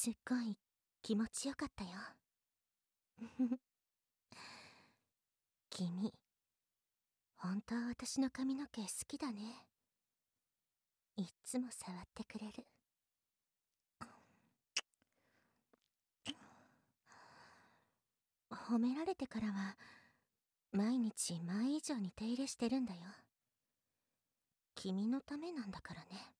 すっごい気持ちよかったよ。君、本当は私の髪の毛好きだね。いっつも触ってくれる。褒められてからは、毎日前以上に手入れしてるんだよ。君のためなんだからね。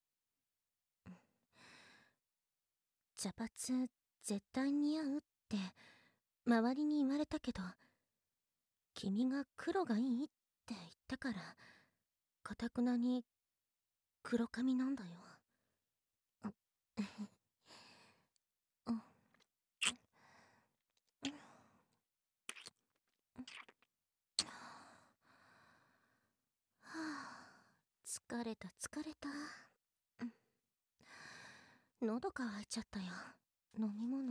茶髪絶対似合うって周りに言われたけど、君が黒がいいって言ったから、かたくなに黒髪なんだよ。はあ、疲れた疲れた。喉乾いちゃったよ。飲み物。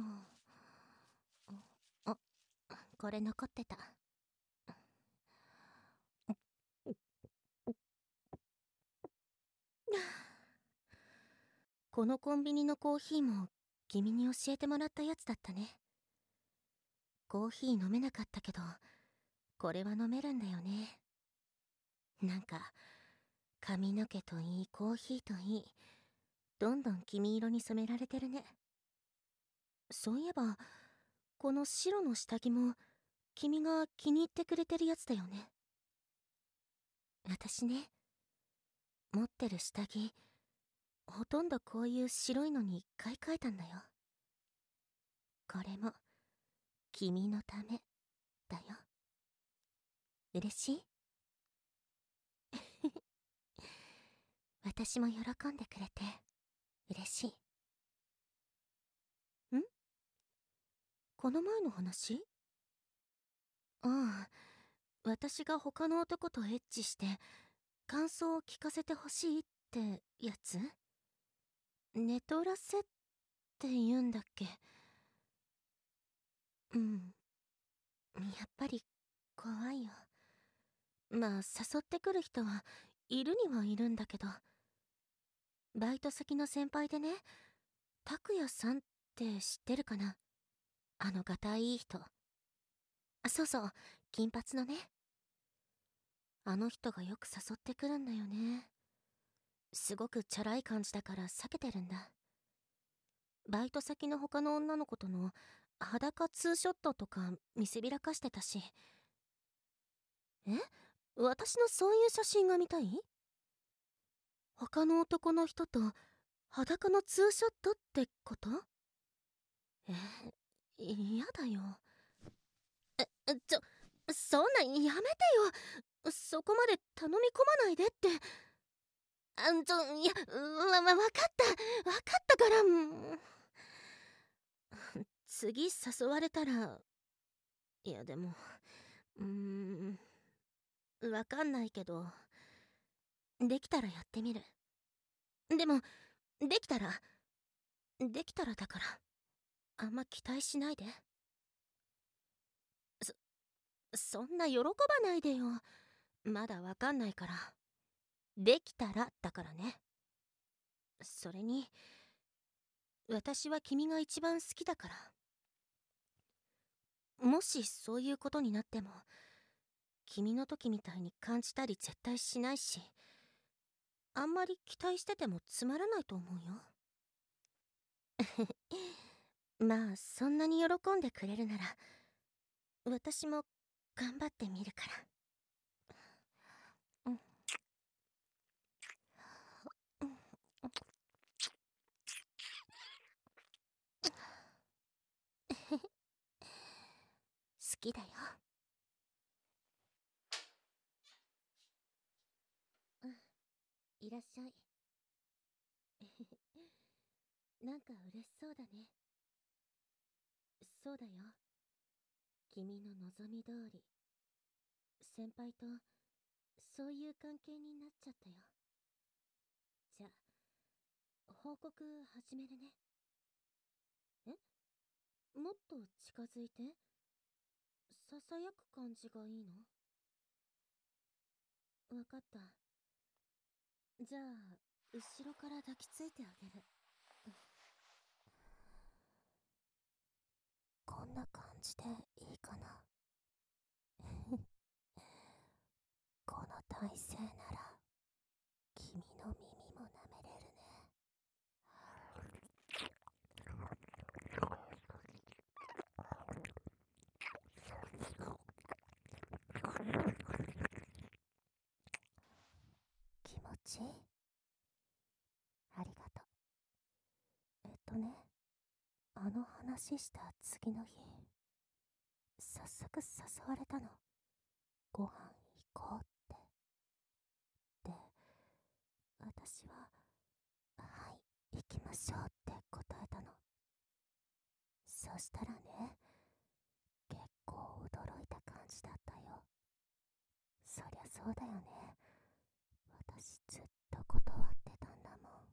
あ、これ残ってた。このコンビニのコーヒーも君に教えてもらったやつだったね。コーヒー飲めなかったけど、これは飲めるんだよね。なんか髪の毛といいコーヒーといい、どんどん黄色に染められてるね。そういえばこの白の下着も君が気に入ってくれてるやつだよね。私ね、持ってる下着ほとんどこういう白いのに買い替えたんだよ。これも君のためだよ。嬉しい？私も喜んでくれて嬉しい。この前の話？ああ、私が他の男とエッチして感想を聞かせてほしいってやつ？寝取らせって言うんだっけ？うん、やっぱり怖いよ。まあ誘ってくる人はいるにはいるんだけど、バイト先の先輩でね、拓也さんって知ってるかな？がたいいい人。そうそう、金髪のね。あの人がよく誘ってくるんだよね。すごくチャラい感じだから避けてるんだ。バイト先の他の女の子との裸ツーショットとか見せびらかしてたし。え？私のそういう写真が見たい？他の男の人と裸のツーショットってこと？嫌だよ。そんなんやめてよ。そこまで頼み込まないでって。いや、わかったから。次誘われたら、いやでも、わかんないけど、できたらやってみる。でも、できたらだから、あんま期待しないで。そんな喜ばないでよ。まだわかんないから。できたらだからね。それに、私は君が一番好きだから。もしそういうことになっても、君の時みたいに感じたり絶対しないし、あんまり期待しててもつまらないと思うよ。まあそんなに喜んでくれるなら、私も頑張ってみるから。好きだよ。いらっしゃい。なんか嬉しそうだね。そうだよ。君の望み通り、先輩とそういう関係になっちゃったよ。じゃあ、報告始めるね。もっと近づいて。ささやく感じがいいの？わかった。じゃあ、後ろから抱きついてあげる。 こんな感じでいいかな。この体勢なら君の耳も舐めれるね。気持ちいい？ありがとう。話した次の日、早速誘われたの。ご飯行こうって。で、私は、はい、行きましょうって答えたの。そしたらね、結構驚いた感じだったよ。そりゃそうだよね。私ずっと断ってたんだもん。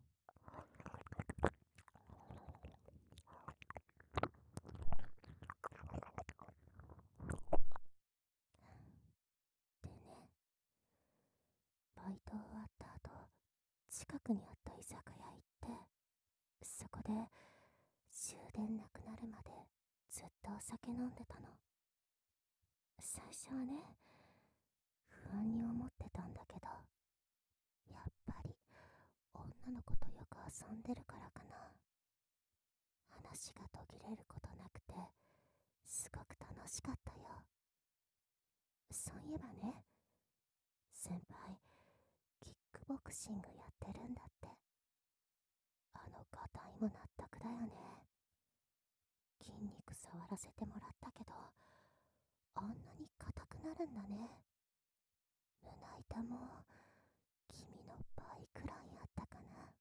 でね、バイト終わった後、近くにあった居酒屋行って、そこで終電なくなるまでずっとお酒飲んでたの。最初はね、不安に思ってたんだけど、やっぱり女の子とよく遊んでるからかな。話が途切れることなくて、すごく楽しかったよ。そういえばね、先輩、キックボクシングやってるんだって。ガタイも納得だよね。筋肉触らせてもらったけど、あんなに硬くなるんだね。胸板も、君の倍くらいあったかな。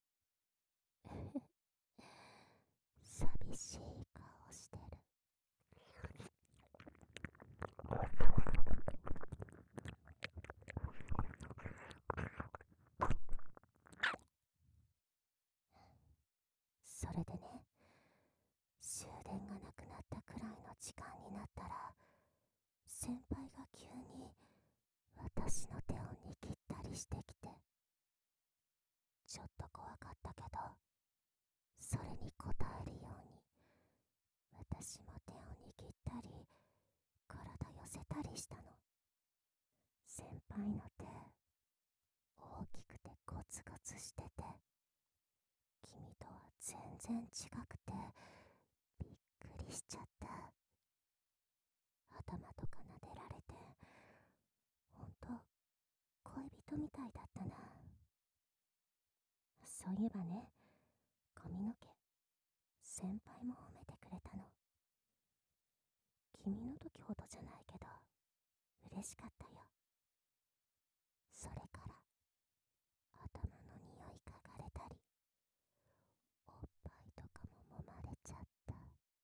寂しい顔してる。それでね、終電がなくなったくらいの時間になったら、先輩が急に私の手を握ったりしてきて、ちょっと怖かったけど、それに応えるように、私も手を握ったり、体寄せたりしたの。先輩の手、大きくてゴツゴツしてて、君とは全然違くて、びっくりしちゃった。頭とか撫でられて、ほんと、恋人みたいだったな。そういえばね、髪の毛、先輩も褒めてくれたの。君の時ほどじゃないけど、嬉しかったよ。それから、頭の匂い嗅がれたり、おっぱいとかも揉まれちゃった。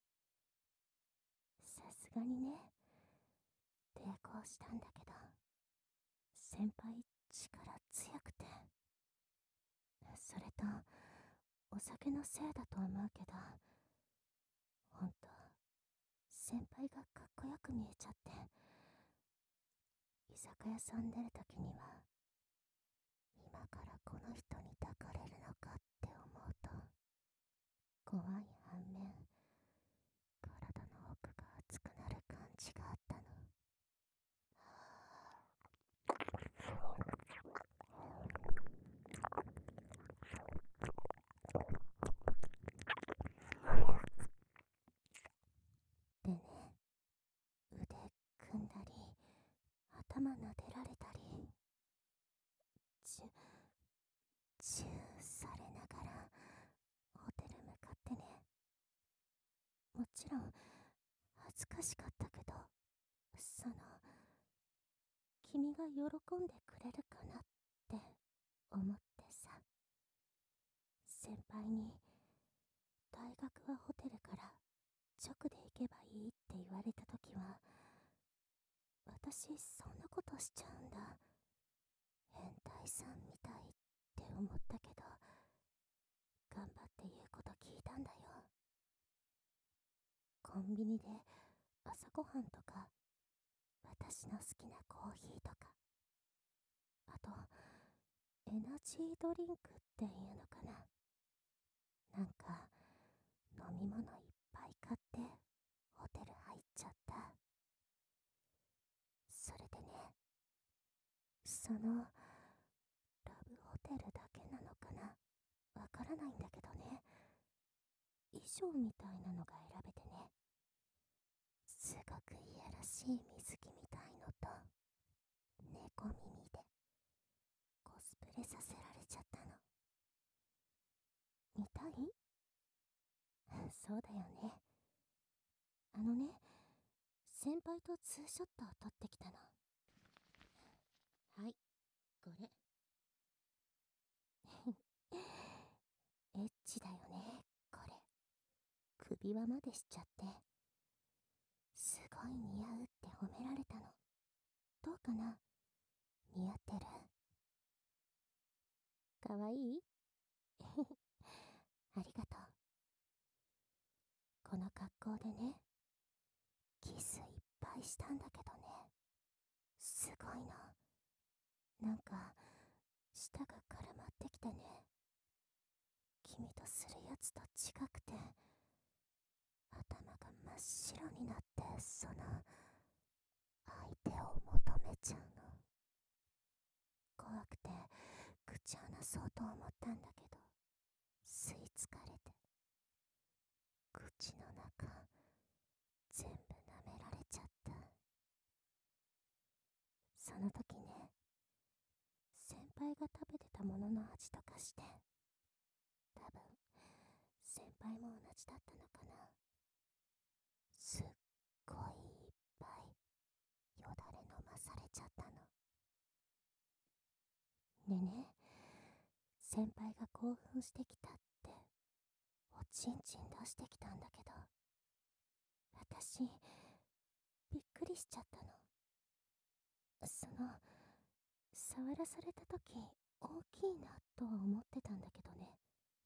さすがにね、抵抗したんだけど、先輩力強くて。それと、お酒のせいだと思うけど、ほんと、先輩がかっこよく見えちゃって、居酒屋さん出るときには、今からこの人に抱かれるのかって思うと、怖い反面、体の奥が熱くなる感じがあったの。でね、腕組んだり、頭撫でられたり、チュチューされながらホテル向かってね。もちろん恥ずかしかったけど、君が喜んでくれるかなって思ってさ。先輩に、大学はホテルから直で行けばいいって言われた時は、私そんなことしちゃうんだ、変態さんみたいって思ったけど、頑張って言うこと聞いたんだよ。コンビニで朝ごはんとか、私の好きなコーヒーとか、あとエナジードリンクっていうのかな、なんか飲み物いっぱい買ってそのラブホテルだけなのかな、わからないんだけどね、衣装みたいなのが選べてね、すごくいやらしい水着みたいのと猫耳でコスプレさせられちゃったの。見たい？そうだよね。あのね、先輩とツーショットを撮ってきたの。はい、これ。エッチだよね、これ。首輪までしちゃって。すごい似合うって褒められたの。どうかな？似合ってる？かわいい？ありがとう。この格好でね、キスいっぱいしたんだけどね。すごいな。なんか、舌が絡まってきてね。君とするやつと違くて、頭が真っ白になって、相手を求めちゃうの。怖くて、口離そうと思ったんだけど、吸い付かれて、口の中、全部舐められちゃった。その時ね、先輩が食べてたものの味とかして、多分、先輩も同じだったのかな。すっごいいっぱい、よだれ飲まされちゃったの。でね、先輩が興奮してきたって、おちんちん出してきたんだけど、私、びっくりしちゃったの。触らされた時、大きいなとは思ってたんだけどね。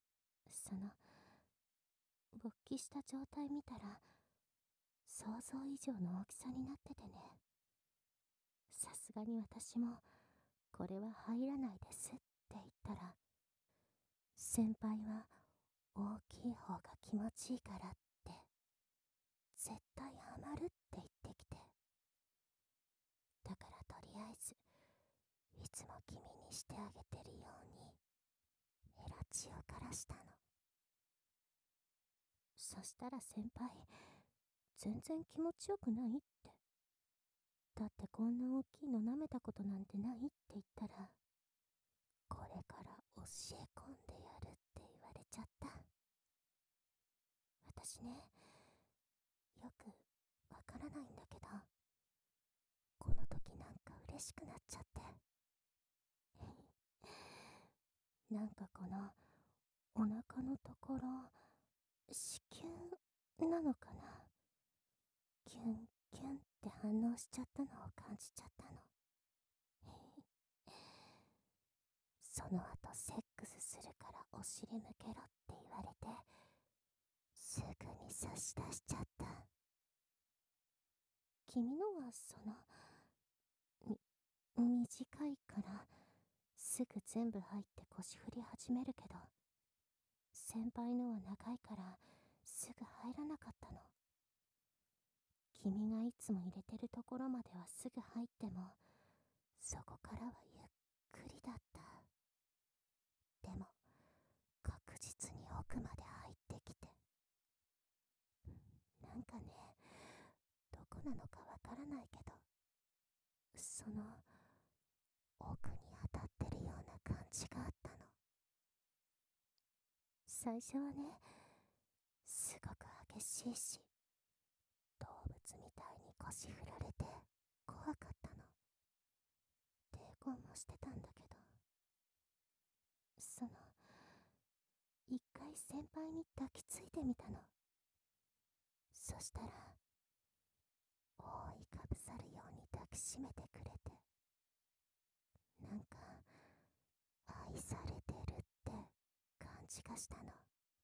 勃起した状態見たら、想像以上の大きさになっててね。さすがに私も、これは入らないですって言ったら、先輩は大きい方が気持ちいいからって、絶対ハマるって言ってきて。だからとりあえず、いつも君にしてあげてるように、エラチを枯らしたの。そしたら先輩、全然気持ちよくないって。だってこんな大きいの舐めたことなんてないって言ったら、これから教え込んでやるって言われちゃった。私ね、よくわからないんだけど、この時なんか嬉しくなっちゃって。なんかこのお腹のところ、子宮なのかな、キュンキュンって反応しちゃったのを感じちゃったの。その後セックスするからお尻向けろって言われて、すぐに差し出しちゃった。君のは短いからすぐ全部入って腰振り始めるけど、先輩のは長いからすぐ入らなかったの。君がいつも入れてるところまではすぐ入っても、そこからはゆっくりだった。でも確実に奥まで入ってきて、なんかね、どこなのかわからないけど、奥に当たってるような感じがあったの。最初はね、すごく激しいし、動物みたいに腰振られて怖かったの。抵抗もしてたんだけど、一回先輩に抱きついてみたの。そしたら、覆いかぶさるように抱きしめてくれて、なんか、愛されてるって感じがしたの。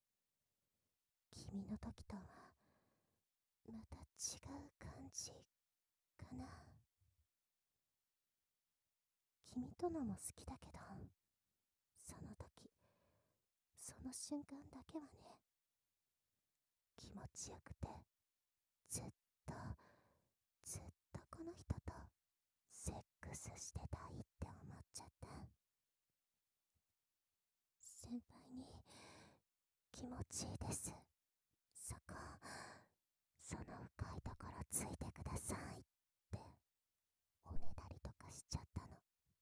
君の時とは、また違う感じかな。君とのも好きだけど、その時、その瞬間だけはね、気持ちよくて、ずっと、ずっとこの人とセックスしてたいって思っちいいです。そこ、その深いところついてくださいっておねだりとかしちゃったの。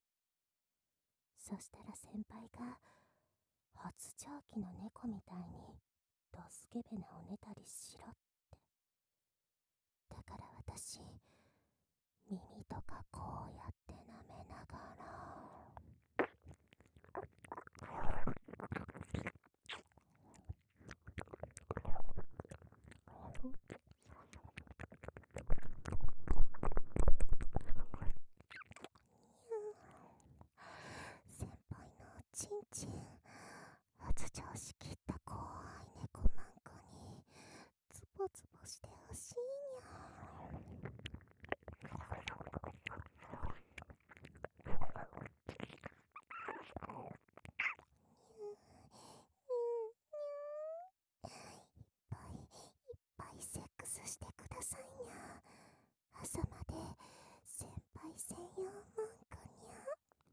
そしたら先輩が発情期の猫みたいにドスケベなおねだりしろって。だから私、耳とかこうやって舐めながら、先輩のおちんちん、発情しきった怖い猫なんかにズボズボしてほしいにゃ。いっぱいセックスしてくださいにゃ。朝まで先輩専用文句にゃ。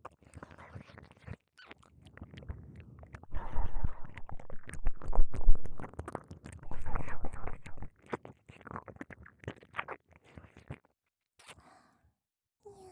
にゃ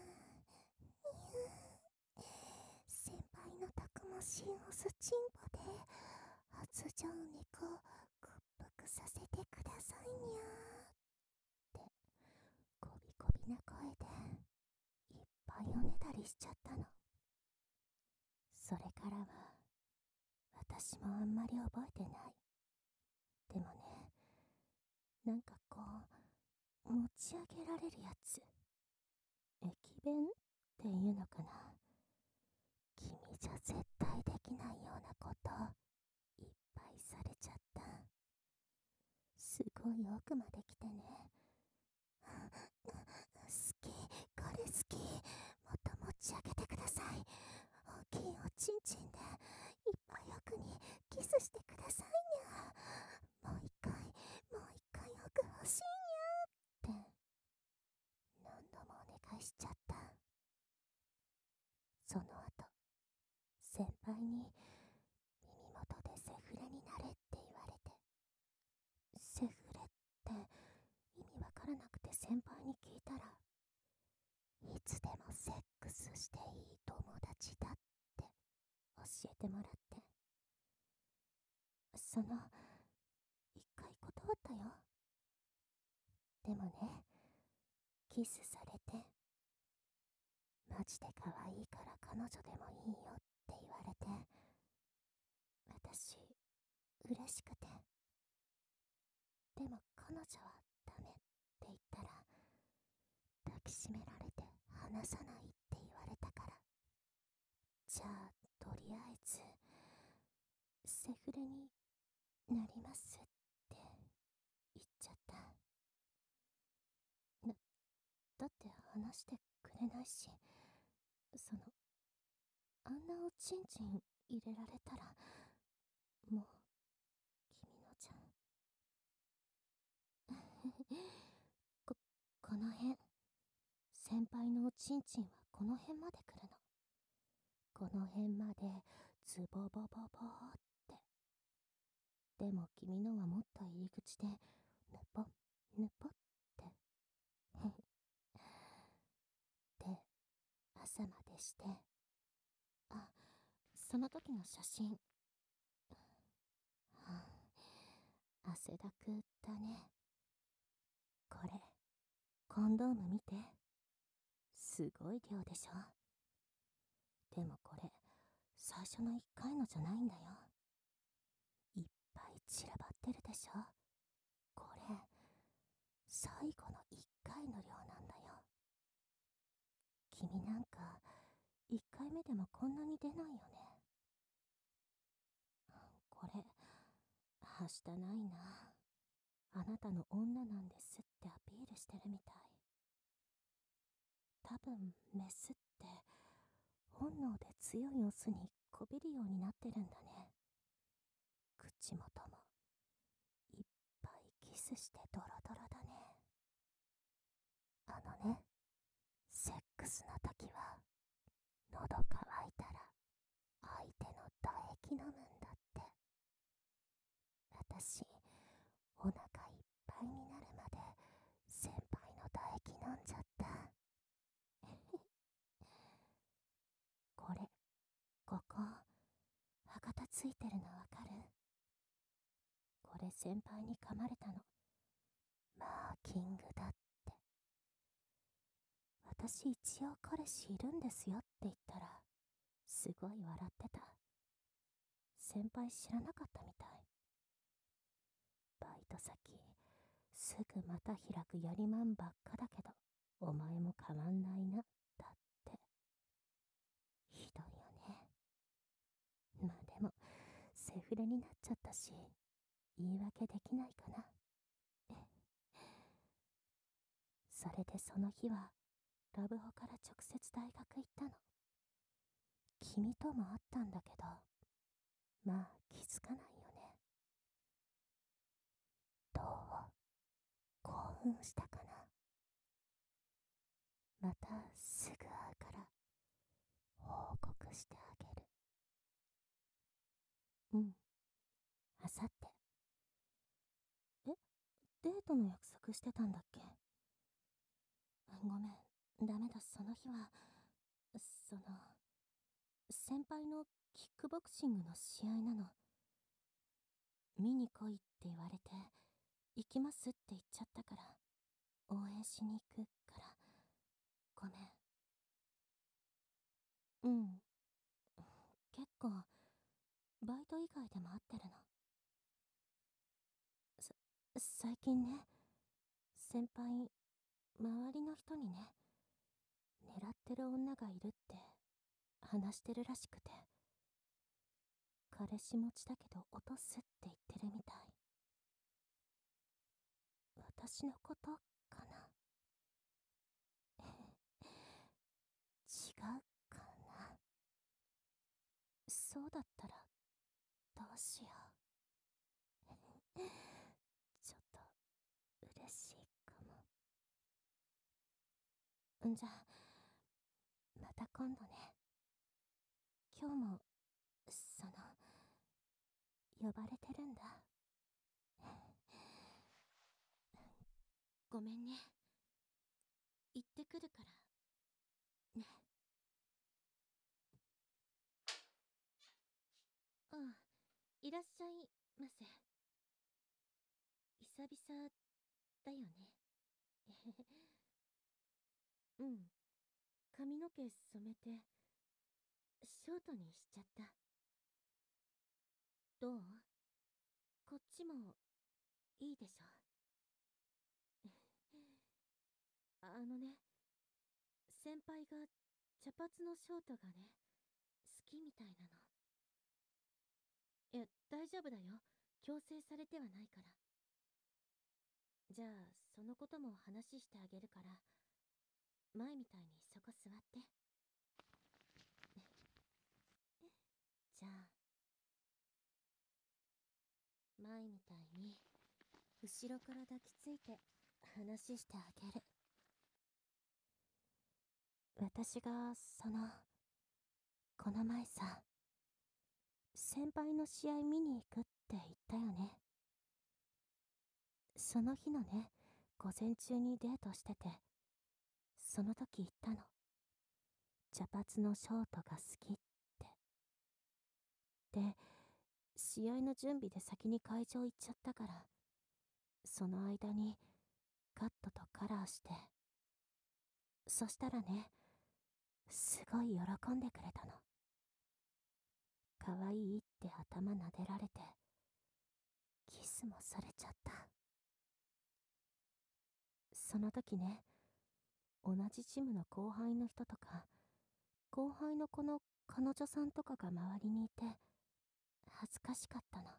先輩のたくましいオスチンポで発情猫屈服させてくださいにゃってこびこびな声でいっぱいおねだりしちゃったの。それからは私もあんまり覚えてない。でもね、なんかこう持ち上げられるやつ、駅弁っていうのかな。君じゃ絶対できないようなこといっぱいされちゃった。すごい奥まで来てね。好き、これ好き。もっと持ち上げてください。大きいおちんちんでいっぱい奥にキスしてくださいにゃ。もう一回奥欲しいにゃって何度もお願いしちゃった。その後、先輩に耳元でセフレになれって言われて、セフレって意味わからなくて先輩に聞いたら、いつでもセックスしていい友達だって教えてもらって、その一回断ったよ。でもね、キスされて、マジで可愛いから彼女でもいいよって言われて、私嬉しくて。でも彼女はダメって言ったら、抱きしめられて離さないって言われたから、じゃあとりあえずセフレになりますって言っちゃった。だって話してくれないし、あんなおちんちん入れられたら、もう君のじゃん。ここの辺、先輩のおちんちんはこの辺まで来るの。この辺までズボボボボーって。でも君のはもっと入り口でぬぽぬぽってで、朝までして、あ、その時の写真、はあ、汗だくだね。これコンドーム見て、すごい量でしょ。でもこれ最初の1回のじゃないんだよ。いっぱい散らばってるでしょ。これ最後の1回の量なんだよ。君なんか1回目でもこんなに出ないよね。これはしたないな。あなたの女なんですってアピールしてるみたい。多分メスって本能で強いオスにこびるようになってるんだね。口元もいっぱいキスしてドロドロだね。セックスの時は喉乾いたら相手の唾液飲むんだって。 私、お腹いっぱいになるまで先輩の唾液飲んじゃった。これ、ここ、歯型ついてるのわかる？これ先輩に噛まれたの。マーキングだって。私一応彼氏いるんですよって言ったら、すごい笑ってた。先輩知らなかったみたい。バイト先、すぐまた開くやりまんばっかだけど、お前も変わんないな、だって。ひどいよね。まあでも、セフレになっちゃったし、言い訳できないかな。それでその日は、ラブホから直接大学行ったの。君とも会ったんだけど、まあ気づかないよね。どう？興奮したかな？またすぐ会うから報告してあげる。うん、あさって。え、デートの約束してたんだっけ？ごめん、ダメだ、その日は、その、先輩のキックボクシングの試合なの。見に来いって言われて、行きますって言っちゃったから、応援しに行くから、ごめん。うん。結構、バイト以外でも会ってるの。最近ね、先輩、周りの人にね、狙ってる女がいるって話してるらしくて、彼氏持ちだけど落とすって言ってるみたい。私のことかな？違うかな？そうだったらどうしよう。ちょっと嬉しいかも。じゃあ、また今度ね。今日も、呼ばれてるんだ。ごめんね。行ってくるから。ね。ああ、いらっしゃいませ。久々だよね。うん。髪の毛染めて、ショートにしちゃった。どう？こっちも、いいでしょ？あのね、先輩が茶髪のショートがね、好きみたいなの。いや、大丈夫だよ。強制されてはないから。じゃあ、そのことも話してあげるから、前みたいにそこ座って。じゃあ、前みたいに、後ろから抱きついて話してあげる。私が、この前さ、先輩の試合見に行くって言ったよね。その日のね、午前中にデートしてて、その時言ったの。茶髪のショートが好きって。で、試合の準備で先に会場行っちゃったから、その間にカットとカラーして、そしたらね、すごい喜んでくれたの。可愛いって頭撫でられて、キスもされちゃった。その時ね、同じチームの後輩の人とか、後輩の子の彼女さんとかが周りにいて、恥ずかしかったの。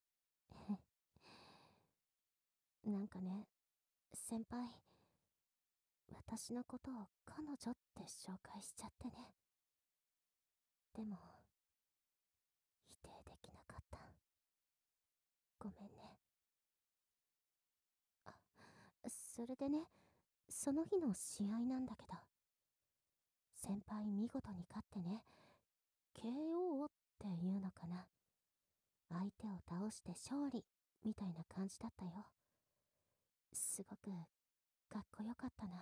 なんかね、先輩、私のことを彼女って紹介しちゃってね。でも、否定できなかった。ごめんね。あ、それでね、その日の試合なんだけど、先輩見事に勝ってね、KO っていうのかな。相手を倒して勝利みたいな感じだったよ。すごくかっこよかったな。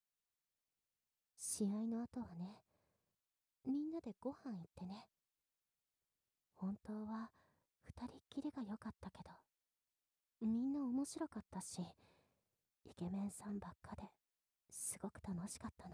試合の後はね、みんなでご飯行ってね。本当は二人っきりが良かったけど、みんな面白かったし、イケメンさんばっかですごく楽しかったの。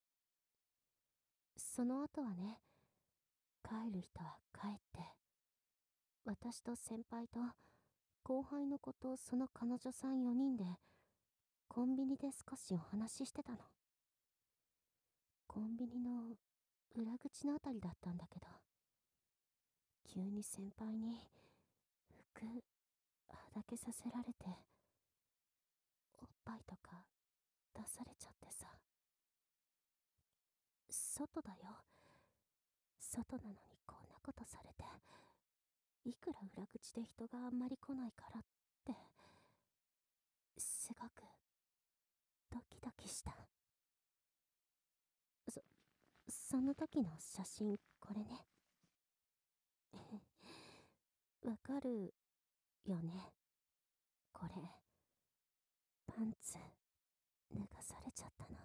その後はね、帰る人は帰って、私と先輩と後輩の子とその彼女さん4人でコンビニで少しお話ししてたの。コンビニの裏口のあたりだったんだけど、急に先輩に服はだけさせられて、おっぱいとか出されちゃってさ。外だよ。外なのにこんなことされて、いくら裏口で人があんまり来ないからって、すごくドキドキした。その時の写真、これね。わかるよね。これ、パンツ、脱がされちゃったの。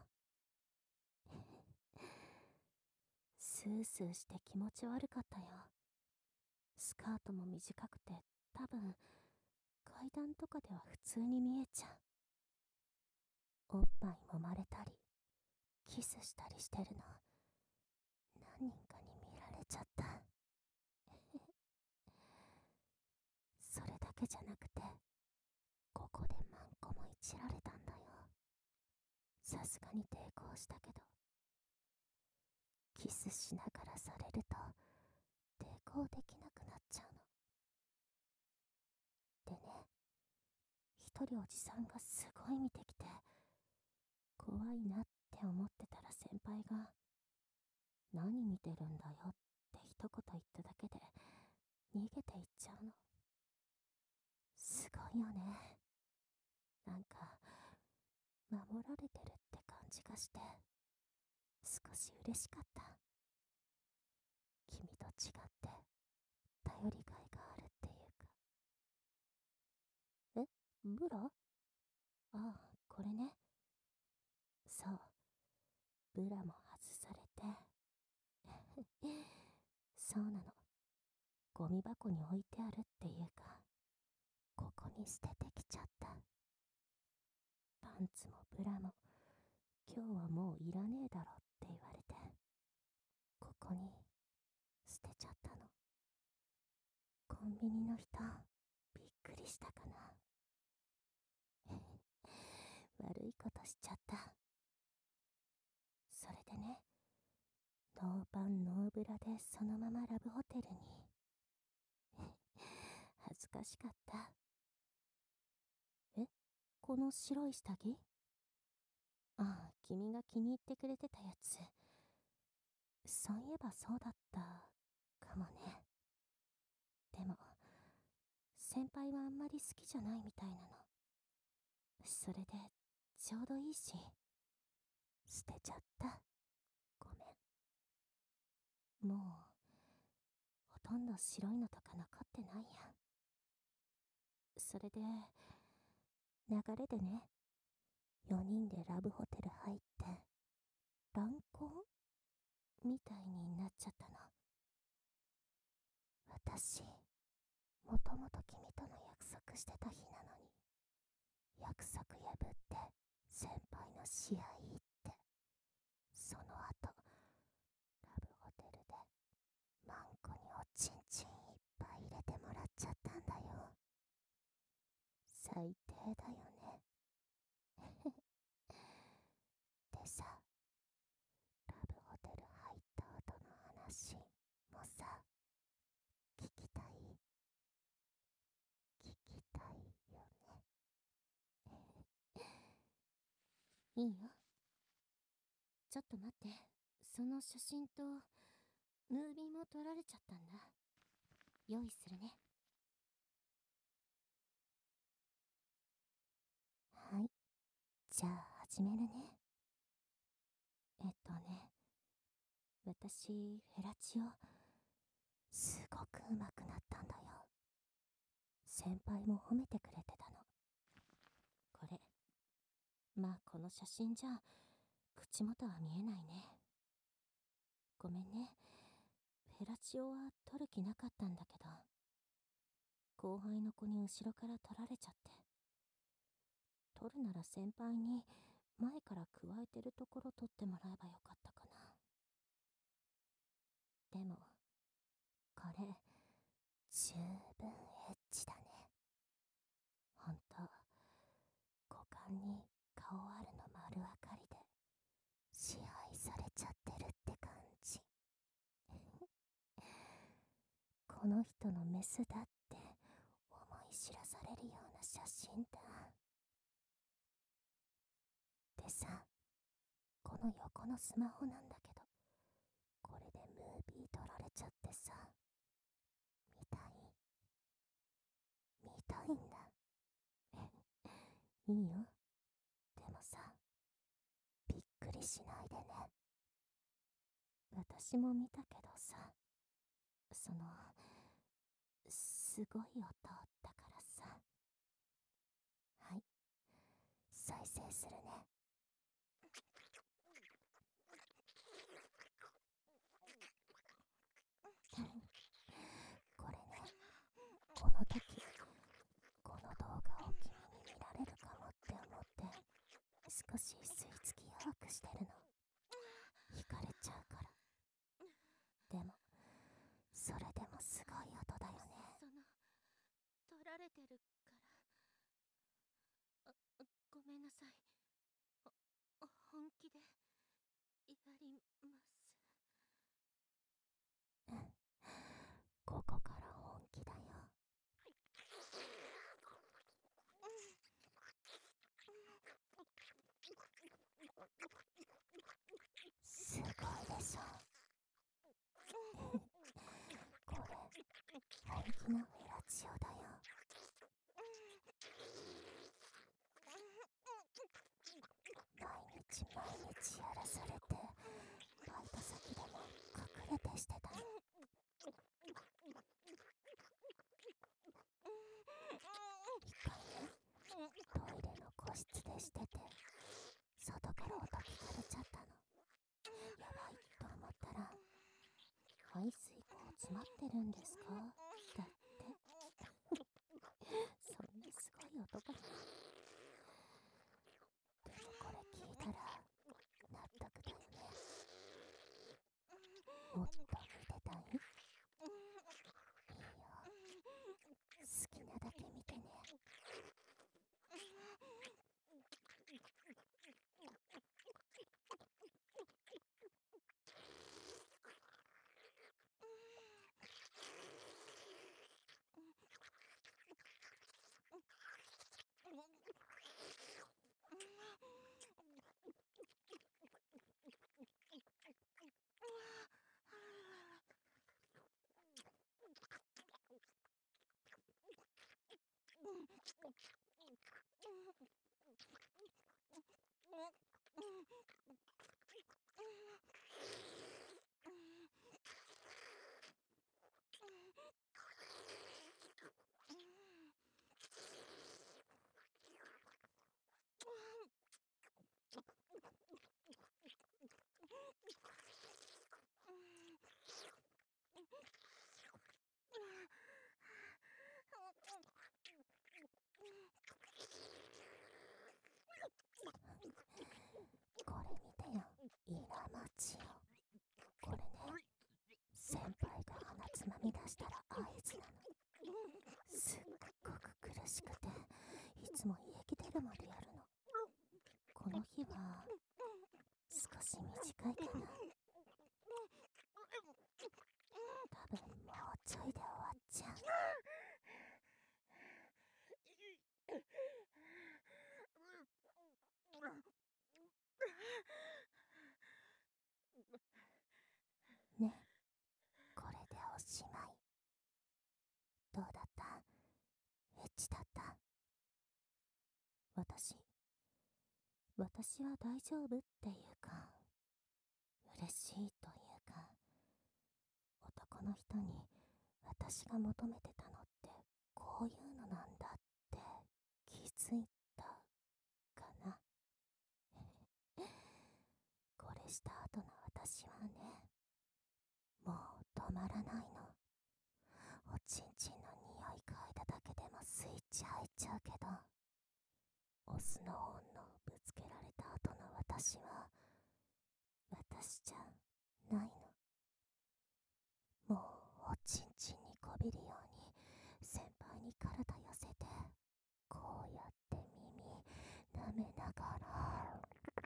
スースーして気持ち悪かったよ。スカートも短くて、多分、階段とかでは普通に見えちゃう。おっぱい揉まれたり、キスしたりしてるの、何人かに見られちゃった。それだけじゃなくて、ここでマンコもいじられたんだよ。さすがに抵抗したけど、キスしながらされると抵抗できなくなっちゃうの。でね、一人おじさんがすごい見てきて、怖いなって思ってたら先輩が、何見てるんだよって一言言っただけで逃げていっちゃうの。すごいよね。なんか、守られてるって感じがして、少し嬉しかった。君と違って頼りがいがあるっていうか。え、ブラ？ああ、これね。そう、ブラも外されて。そうなの。ゴミ箱に置いてあるっていうか、ここに捨ててきちゃった。パンツもブラも、今日はもういらねえだろって言われて、ここに捨てちゃったの。コンビニの人、びっくりしたかな。悪いことしちゃった。それでね、ノーパンノーブラでそのままラブホテルに。恥ずかしかった。え、この白い下着？ああ、君が気に入ってくれてたやつ。そういえばそうだったかもね。でも、先輩はあんまり好きじゃないみたいなの。それで、ちょうどいいし、捨てちゃった。ごめん。もう、ほとんど白いのとか残ってないや。それで、流れでね、4人でラブホテル入って、乱婚みたいになっちゃったの。私、もともと君との約束してた日なのに、約束破って先輩の試合行って、その後、ラブホテルでマンコにおちんちんいっぱい入れてもらっちゃったんだよ。最低だよね。でさ、ラブホテル入った後の話もさ、聞きたい？聞きたいよね。いいよ。ちょっと待って。その写真と、ムービーも撮られちゃったんだ。用意するね。はい。じゃあ始めるね。私、フェラチオ、すごく上手くなったんだよ。 先輩も褒めてくれてたの。これ、まあこの写真じゃ口元は見えないね。ごめんね。フェラチオは撮る気なかったんだけど、後輩の子に後ろから撮られちゃって。撮るなら先輩に前から加えてるところ撮ってもらえばよかったかな。でも、これ、十分エッチだね。ほんと、股間に顔あるの丸分かりで、支配されちゃってるって感じ。この人のメスだって思い知らされるような写真だ。でさ、この横のスマホなんだけど、これでムービー撮られちゃってさ、見たい見たいんだ。いいよ。でもさ、びっくりしないでね。私も見たけどさ、すごい音だからさ。はい、再生するね。これね、この時、この動画を君に見られるかもって思って、少し吸い付き弱くしてるの。惹かれちゃうから。でも、それでもすごい音だよね。撮られてるから。ごめんなさい。本気で、やります。ここから本気だよ。すごいでしょ。これ、本気のフェラチオだよ。毎日やらされて、バイト先でも隠れてしてたの。一回ね、トイレの個室でしてて、外から音聞かれちゃったの。やばいと思ったら、排水口詰まってるんですかだって。そんなすごい音かな。でもこれ聞いたら納得だよね。もっと見てたい？いいよ。好きなだけ見てね。これ見てよ、イラマチオ。これね、先輩が鼻つまみ出したら合図なの。すっごく苦しくて、いつも胃液出るまでやるの。この日は少し短いかな。多分もうちょいで終わっちゃう。ね、これでおしまい。どうだった？エッチだった？私は大丈夫っていうか、嬉しいというか、男の人に私が求めてたのってこういうのなした後の私はね、もう止まらないの。おちんちんの匂い嗅いだだけでもスイッチ入っちゃうけど、オスの本能をぶつけられた後の私は、私じゃないの。もうおちんちんにこびるように先輩に体寄せて、こうやって耳舐めながら、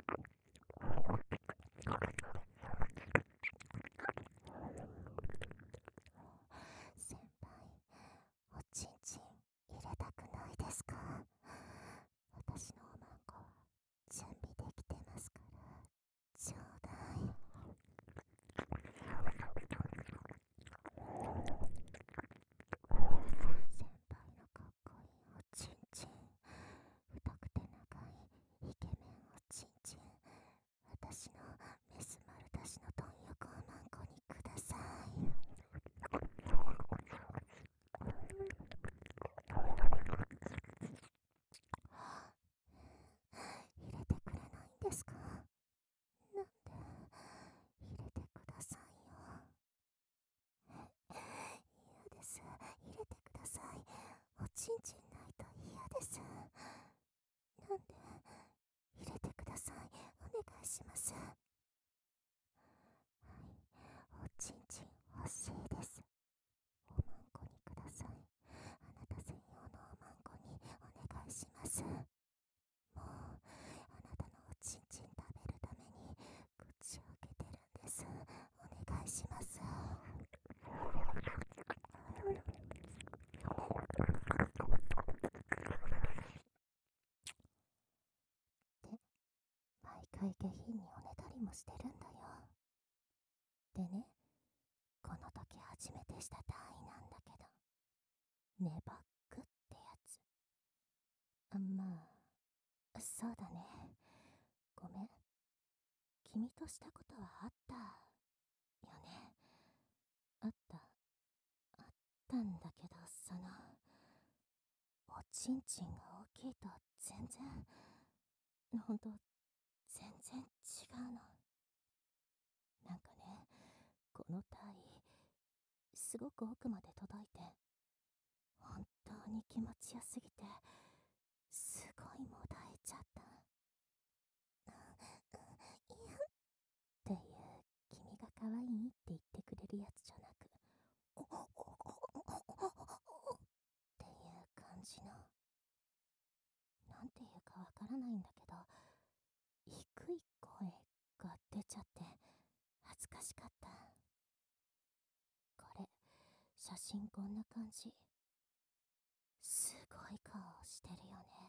先輩、おちんちん入れたくないですか？私のおまんこは準備できてますから、ちょうだい。先輩のかっこいいおちんちん、太くて長いイケメンおちんちん、私のメス丸出しの貪欲おまんこにください。入れてくれないんですか？なんで入れてくださいよ。嫌です。入れてください。おちんちんないと嫌です。なんで入れてください。お願いします。はい。おちんちん欲しいです。おまんこにください。あなた専用のおまんこにお願いします。もう、あなたのおちんちん食べるために口を開けてるんです。お願いします。で、毎回下品におねだりもしてるんだよ。でね、この時初めてした単位なんだけど、ネバックってやつ。まあ、そうだね。ごめん。君としたことはあったよね。あったんだけど、おちんちんが大きいと全然、ほんと、全然違うの。なんかね、この体位、すごく奥まで届いて、本当に気持ちよすぎて、すごいもだえちゃった。いやっていう、君が可愛いって言ってくれるやつじゃなく、っていう感じの、なんていうかわからないんだけど、低い声が出ちゃって恥ずかしかった。これ、写真こんな感じ。すごい顔してるよね。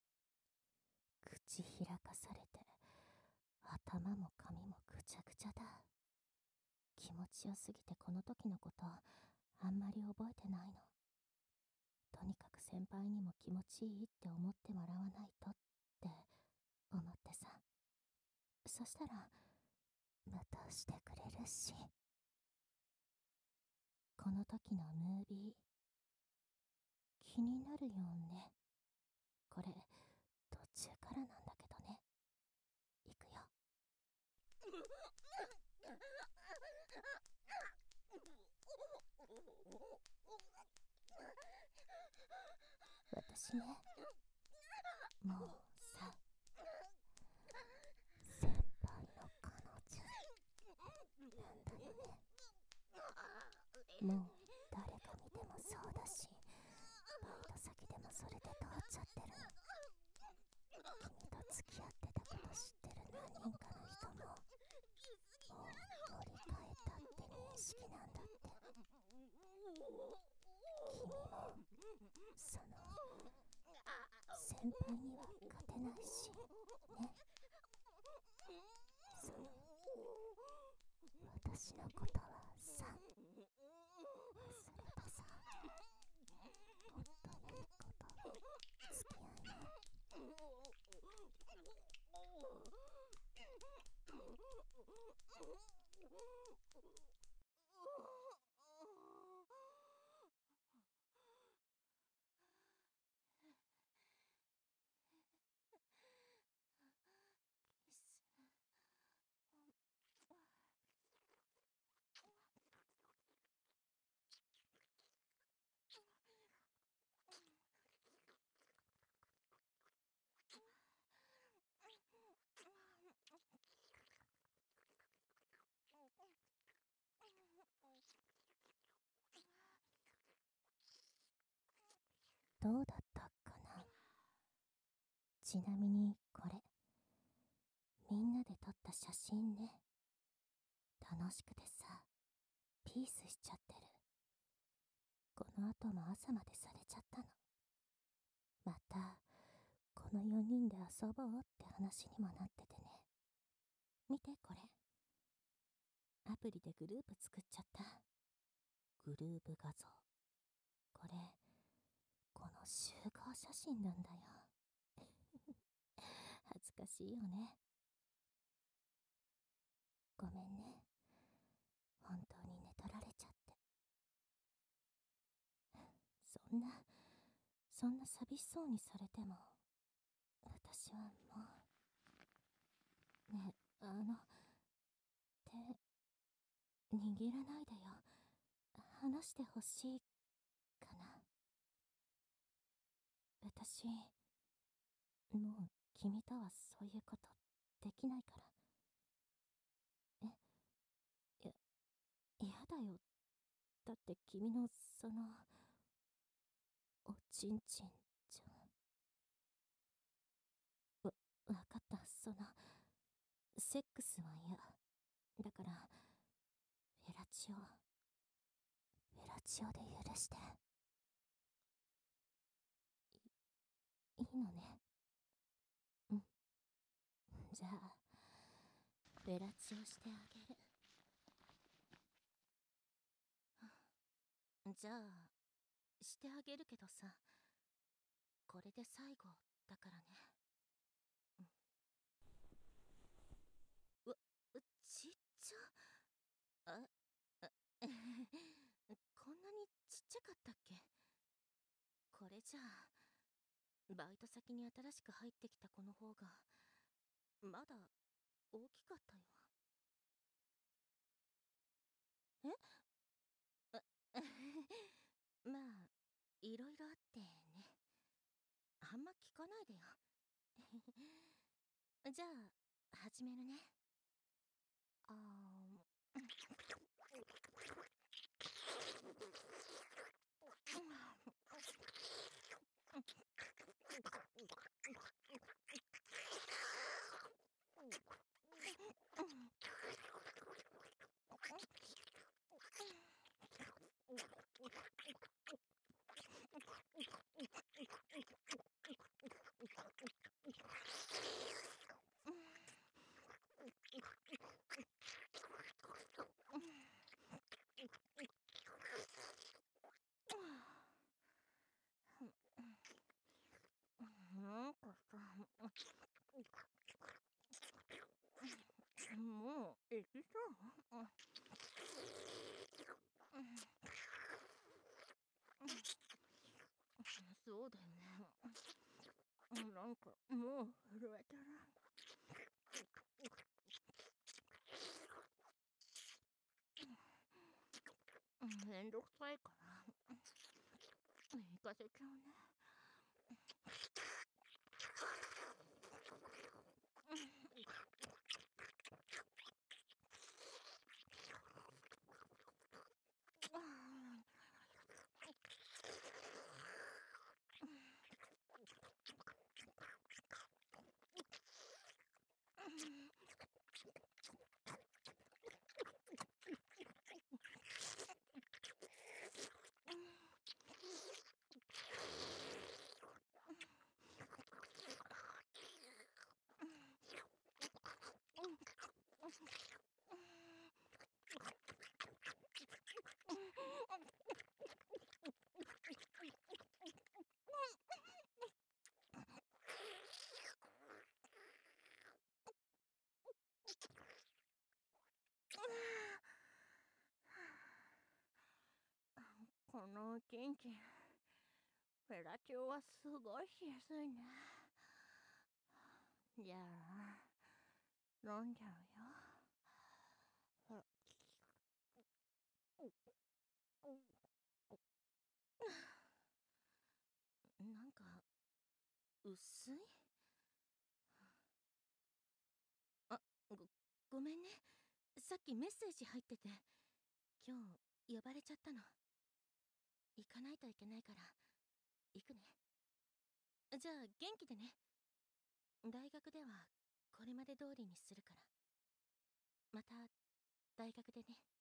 口開かされて、頭も髪もぐちゃぐちゃだ。気持ちよすぎてこの時のことあんまり覚えてないの。とにかく先輩にも気持ちいいって思ってもらわないとって思ってさ。そしたら、またしてくれるし。この時のムービー、気になるよね。これ、途中からなんだけどね。いくよ。私ね、もうさ、先輩の彼女なんだよね。もう誰が見てもそうだし、バイト先でもそれで通っちゃってるの。君と付き合ってたこと知ってる何人かの人も、もう乗り換えたって認識なんだって。君も、先輩には勝てないし、ね。私のことはさ、忘れたさ。もっといいこと付き合いな。キスどうだったかな。ちなみにこれ、みんなで撮った写真ね。楽しくてさ、ピースしちゃってる。この後も朝までされちゃったの。また、この4人で遊ぼうって話にもなっててね。見てこれ。アプリでグループ作っちゃった。グループ画像。これ、この集合写真なんだよ。恥ずかしいよね。ごめんね。本当に寝取られちゃって。そんな寂しそうにされても、私はもう。ねえ、手、握らないでよ。話してほしいかな。私、もう君とはそういうことできないから。や、嫌だよ。だって君のおちんちんじゃ。わかった。セックスは嫌。だから、フェラチオで許して。いいのね。うん。じゃあ、フェラチオしてあげる。じゃあ、してあげるけどさ、これで最後だからね。ちっちゃ。こんなにちっちゃかったっけ。これじゃあ、バイト先に新しく入ってきた子の方が、まだ大きかったよ。えまあ、いろいろあってね。あんま聞かないでよ。じゃあ、始めるね。あなんかさ、もう、いきそう。そうだよね。なんか、もう、震えてる。めんどくさいから、行かせちゃうね。このおちんちん、フェラチオはすごいしやすいね。じゃあ、飲んじゃうよ。なんか、薄い。あ、ごめんね。さっきメッセージ入ってて、今日呼ばれちゃったの。行かないといけないから、 行くね。じゃあ元気でね。大学ではこれまで通りにするから。また大学でね。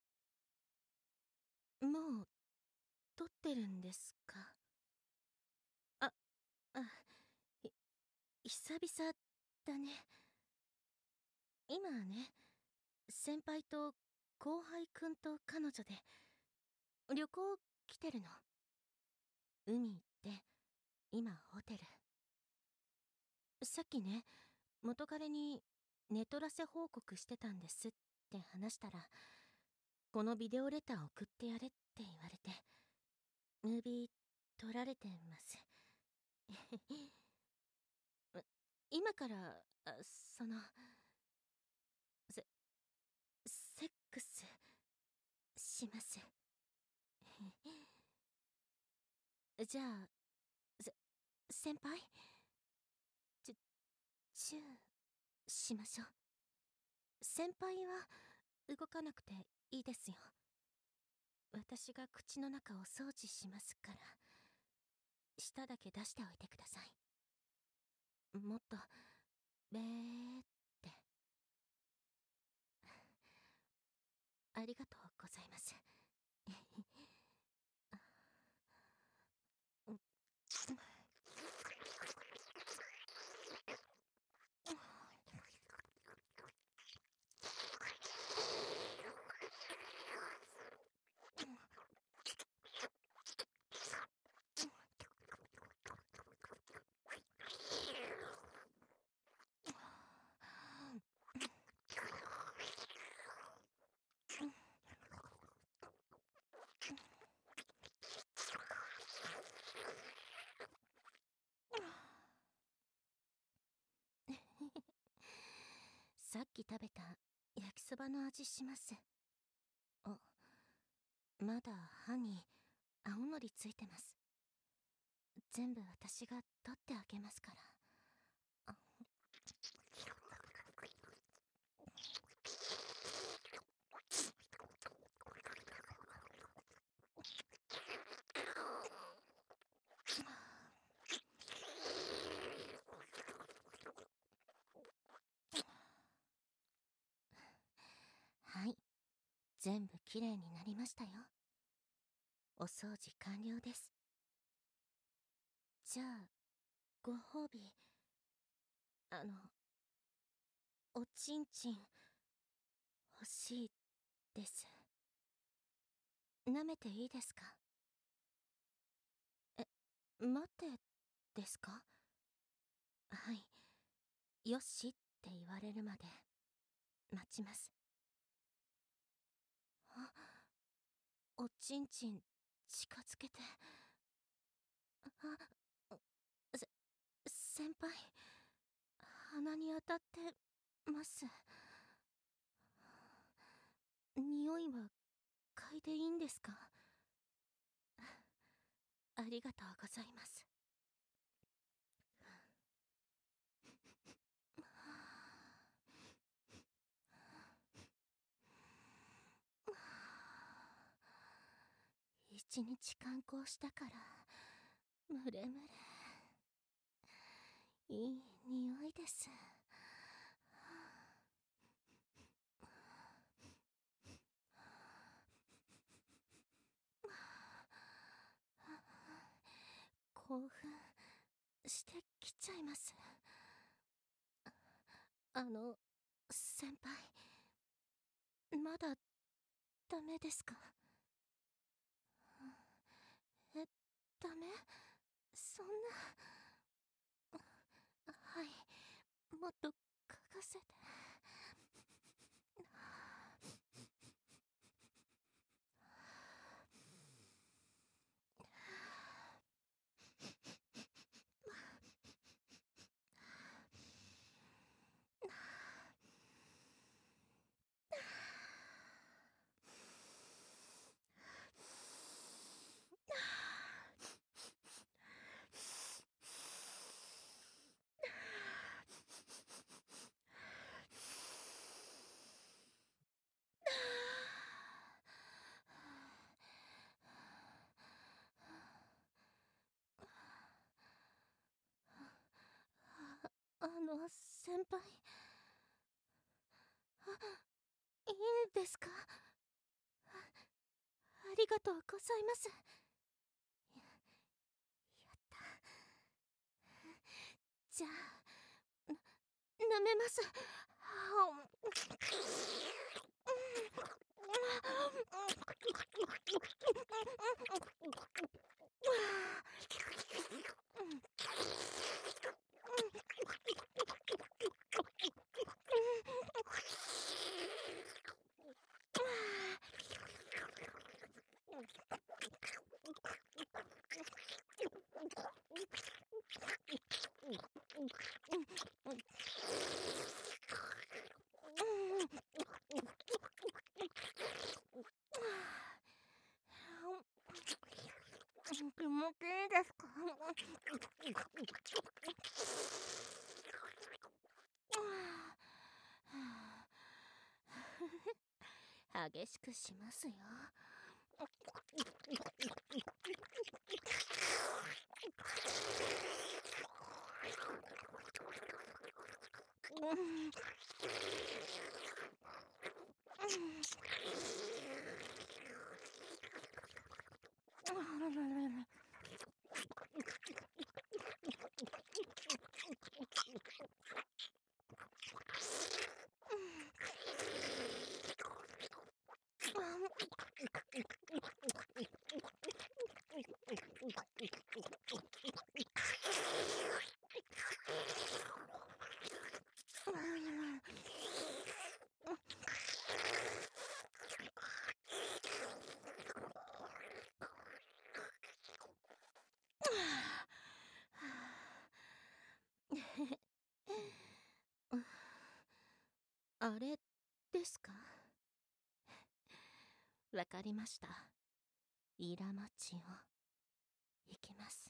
もう撮ってるんですか？あ、ひ久々だね。今はね、先輩と後輩くんと彼女で旅行来てるの。海行って今ホテル。さっきね、元彼に寝取らせ報告してたんですって話したら、このビデオレター送ってやれって言われて、ムービー撮られてます。今からセセックスします。じゃあ先輩、チューしましょう。先輩は動かなくていいですよ。私が口の中を掃除しますから、舌だけ出しておいてください。もっとべーって。ありがとうございます。さっき食べた焼きそばの味します。あ、まだ歯に青のりついてます。全部私が取ってあげますから。あ、はい、全部きれいになりましたよ。お掃除完了です。じゃあご褒美、おちんちん欲しいです。舐めていいですか？待ってですか？はい、よしって言われるまで待ちます。あ、おちんちん近づけて。あ、先輩、鼻に当たってます。匂いは嗅いでいいんですか？ありがとうございます。一日観光したからムレムレ、いい匂いです。興奮してきちゃいます。先輩、まだダメですか？え、ダメ？そんな。はい、もっと嗅がせて。 先輩、いいんですか？ありがとうございます。やった。じゃあ、舐めます。気持ちいいですか？激しくしますよ。あれですか？わかりました。イラマチを行きます。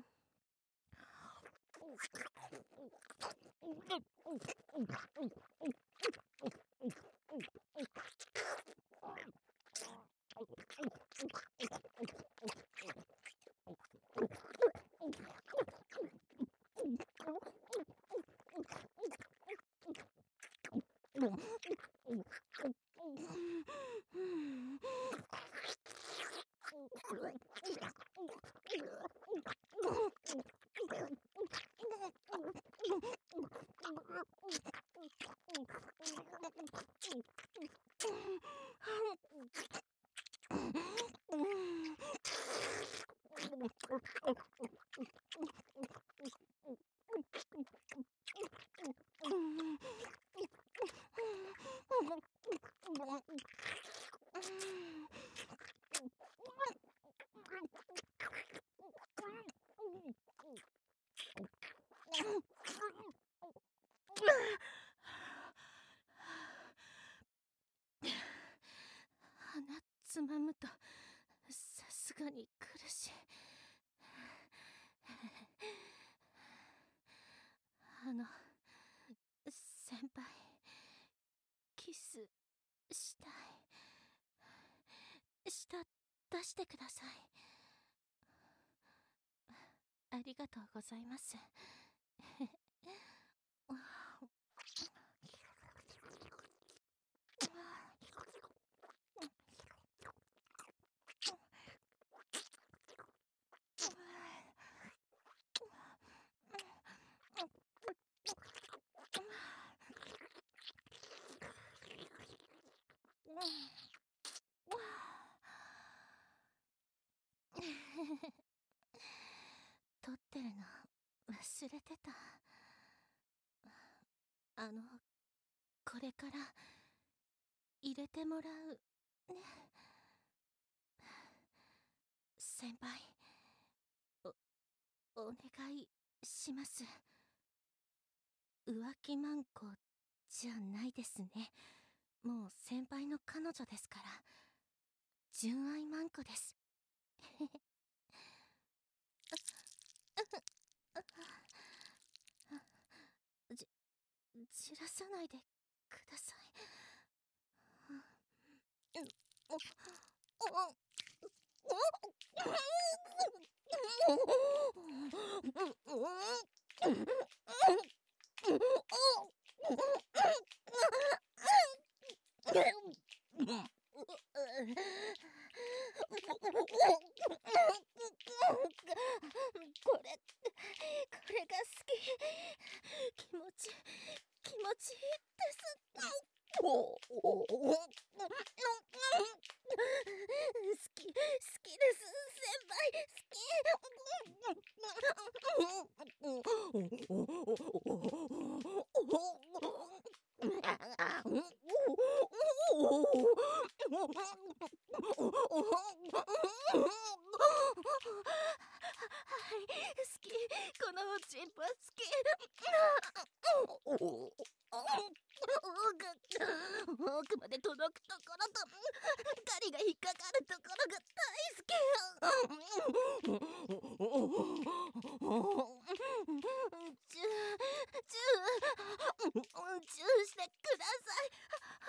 鼻つまむとさすがに苦しい。先輩、キスしたい。舌出してください。ありがとうございます。撮ってるの忘れてた。これから入れてもらうね。先輩、お願いします。浮気マンコじゃないですね。もう先輩の彼女ですから。純愛マンコです。じらさないでください。 これが好き。気持ちいいです。好きです先輩、好き。このチンポ好き。奥まで届くところと針が引っかかるところが大好き。チューしてください。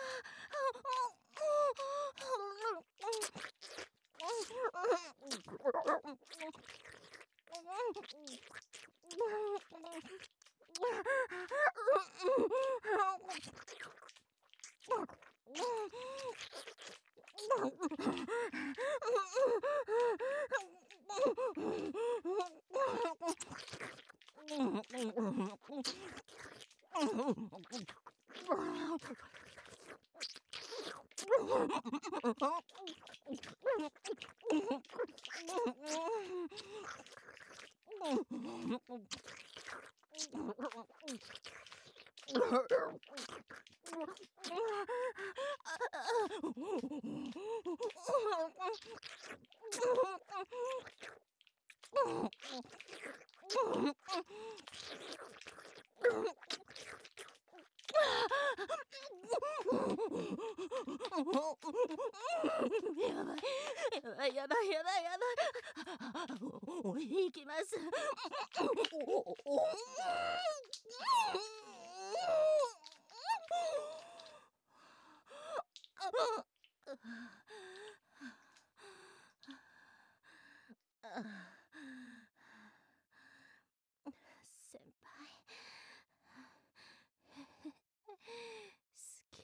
やばい。行きます。先輩、好き。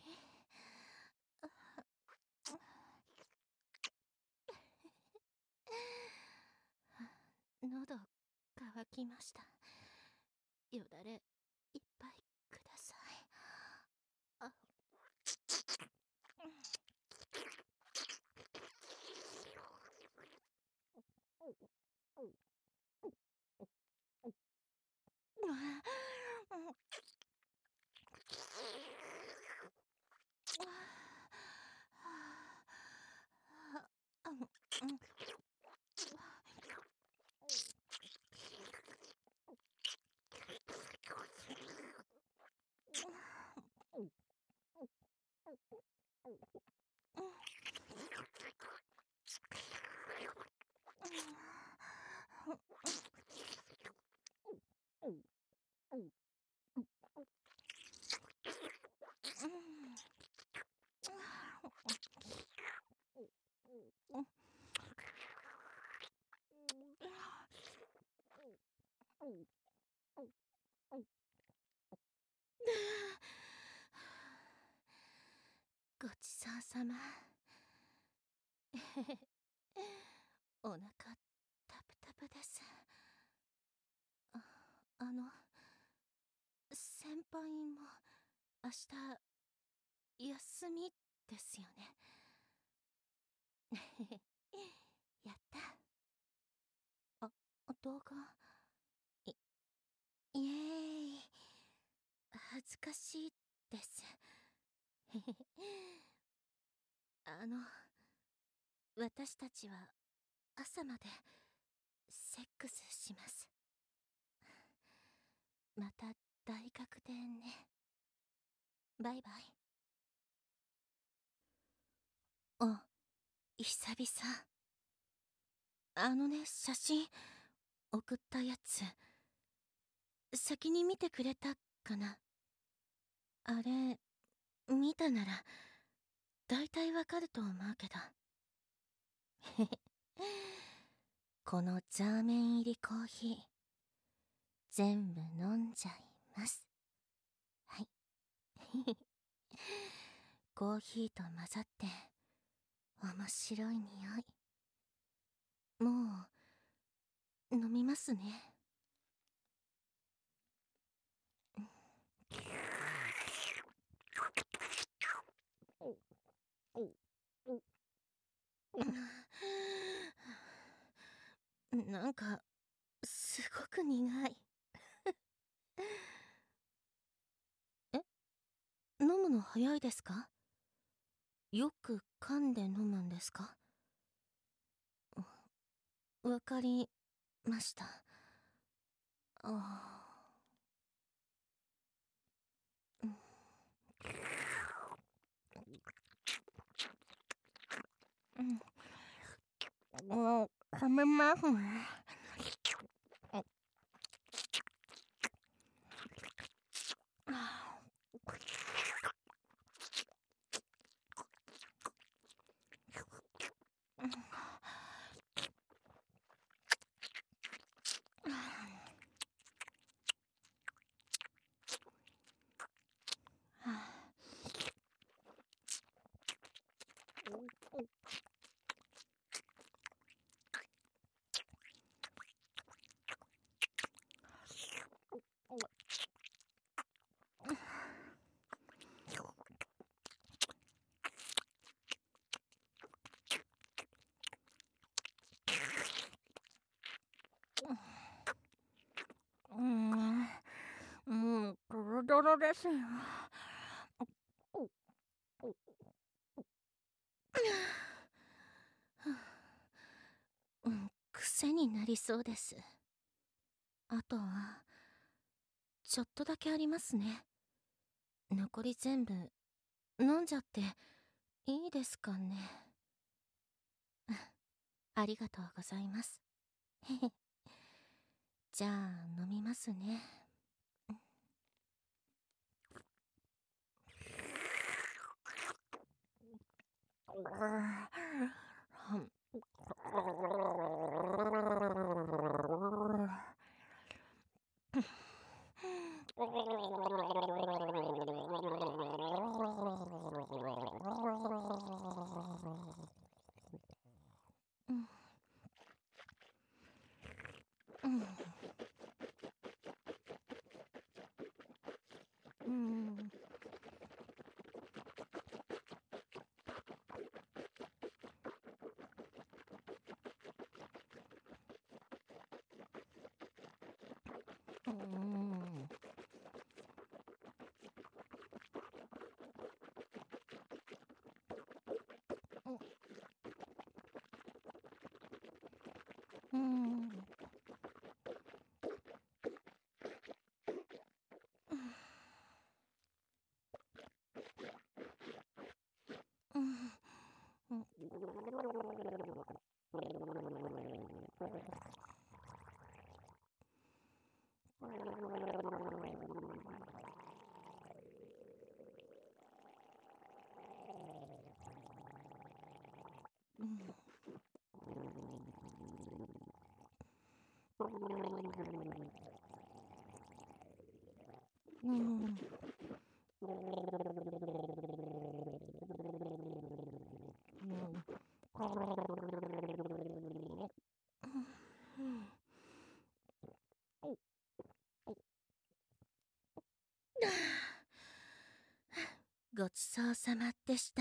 喉乾きました。よだれいっぱいください。ごちそうさま。お腹タプタプです。先輩も明日休みですよね。やった。動画いエーイ。恥ずかしいです。私たちは朝までセックスします。また大学でね。バイバイ。久々。写真送ったやつ先に見てくれたかな。あれ見たなら大体わかると思うけど。このザーメン入りコーヒー全部飲んじゃいます。 コーヒーと混ざって面白い匂い。もう飲みますね。なんかすごく苦い。え、飲むの早いですか？よく噛んで飲むんですか？わかりました。あー、もう噛めますね。もうドロドロですよ。癖になりそうです。あとはちょっとだけありますね。残り全部飲んじゃっていいですかね。ありがとうございます。じゃあ飲みますね。ごちそうさまでした。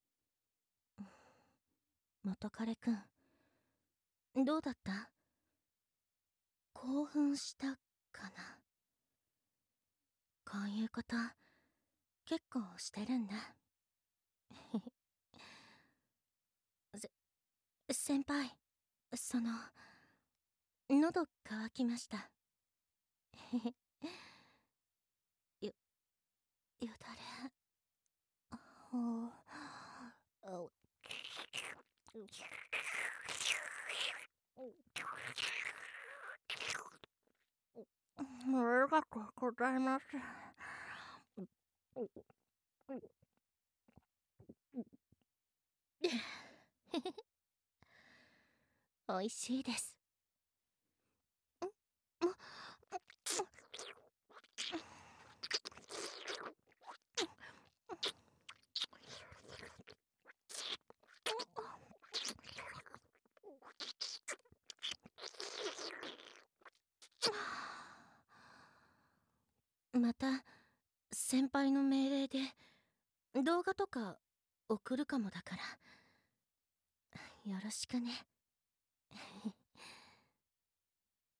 元彼くん、どうだった？興奮したかな？こういうこと結構してるんだ。先輩、喉乾きました。よだれ。ありがとうございます。おいしいです。 また先輩の命令で動画とか送るかもだからよろしくね